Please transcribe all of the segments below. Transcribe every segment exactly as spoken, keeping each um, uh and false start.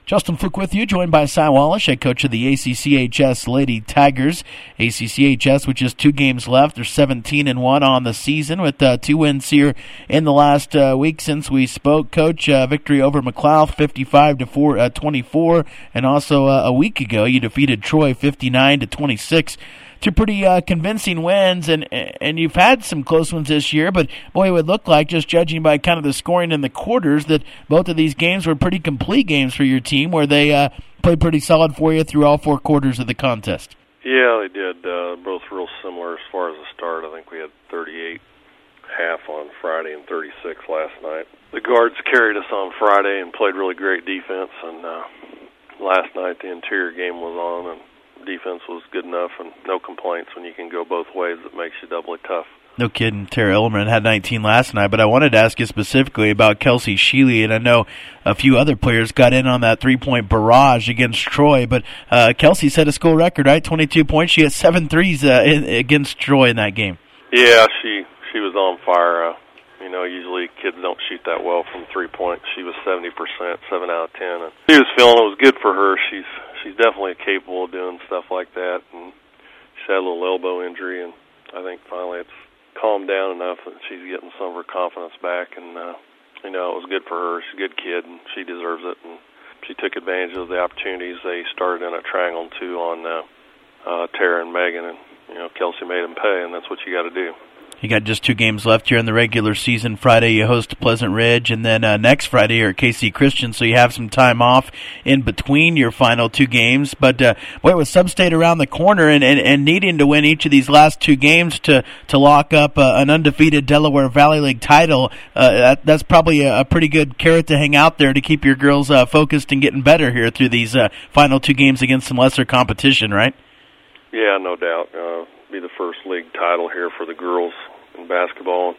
Justin Fluke with you, joined by Cy Wallace, head coach of the A C C H S Lady Tigers. A C C H S with just two games left. They're seventeen and one on the season with uh, two wins here in the last uh, week since we spoke. Coach, uh, victory over McLeod, fifty-five to twenty-four, and also uh, a week ago you defeated Troy fifty-nine to twenty-six. Two pretty uh, convincing wins, and and you've had some close ones this year, but boy, it would look like, just judging by kind of the scoring in the quarters, that both of these games were pretty complete games for your team, where they uh, played pretty solid for you through all four quarters of the contest. Yeah, they did. Uh, both real similar as far as the start. I think we had thirty-eight half on Friday and thirty-six last night. The guards carried us on Friday and played really great defense, and uh, last night the interior game was on, and defense was good enough, and no complaints. When you can go both ways, it makes you doubly tough. No kidding. Tara Illerman had nineteen last night, but I wanted to ask you specifically about Kelsey Sheely, and I know a few other players got in on that three-point barrage against Troy, but uh, Kelsey set a school record, right? twenty-two points. She had seven threes uh, in, against Troy in that game. Yeah, she she was on fire. Uh, you know, usually kids don't shoot that well from three-point. She was seventy percent, seven out of ten. And she was feeling it was good for her. She's she's definitely capable of doing stuff like that, and she had a little elbow injury, and I think finally it's calmed down enough that she's getting some of her confidence back, and uh, you know, it was good for her. She's a good kid, and she deserves it, and she took advantage of the opportunities. They started in a triangle two on uh, uh, Tara and Megan, and you know, Kelsey made them pay, and that's what you got to do. You got just two games left here in the regular season. Friday you host Pleasant Ridge, and then uh, next Friday you're at K C Christian, so you have some time off in between your final two games. But uh, boy, with Sub-State around the corner and, and, and needing to win each of these last two games to, to lock up uh, an undefeated Delaware Valley League title, uh, that, that's probably a, a pretty good carrot to hang out there to keep your girls uh, focused and getting better here through these uh, final two games against some lesser competition, right? Yeah, no doubt. Uh, be the first league title here for the girls in basketball.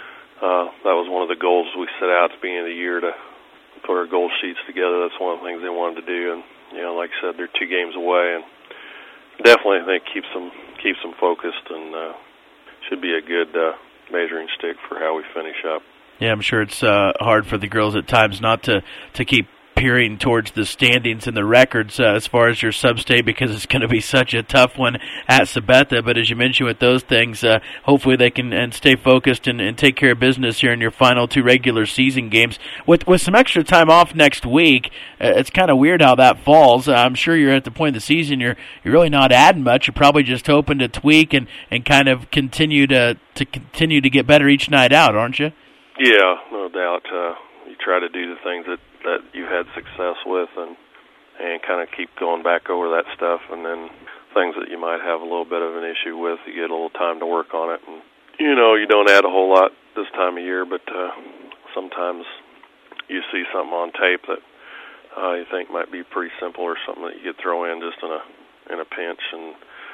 Uh, that was one of the goals we set out at the beginning of the year, to put our goal sheets together. That's one of the things they wanted to do, and you know, like I said, they're two games away, and definitely I think keeps them keeps them focused, and uh, should be a good uh, measuring stick for how we finish up. Yeah, I'm sure it's uh, hard for the girls at times not to to keep peering towards the standings and the records uh, as far as your sub-state, because it's going to be such a tough one at Sabetha. But as you mentioned with those things, uh, hopefully they can and stay focused and, and take care of business here in your final two regular season games. With with some extra time off next week, uh, it's kind of weird how that falls. Uh, I'm sure you're at the point of the season you're you're really not adding much. You're probably just hoping to tweak and, and kind of continue to, to continue to get better each night out, aren't you? Yeah, no doubt. Uh, you try to do the things that that you've had success with, and and kind of keep going back over that stuff, and then things that you might have a little bit of an issue with, you get a little time to work on it. And you know, you don't add a whole lot this time of year, but uh, sometimes you see something on tape that uh, you think might be pretty simple, or something that you could throw in just in a in a pinch, and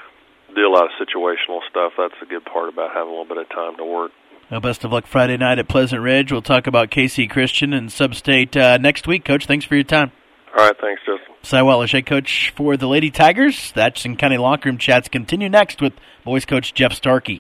do a lot of situational stuff. That's the good part about having a little bit of time to work. Well, best of luck Friday night at Pleasant Ridge. We'll talk about K C Christian and Sub-State uh, next week. Coach, thanks for your time. All right, thanks, Justin. Cy Wallace, head coach for the Lady Tigers. The Atchison County Locker Room Chats continue next with boys coach Jeff Starkey.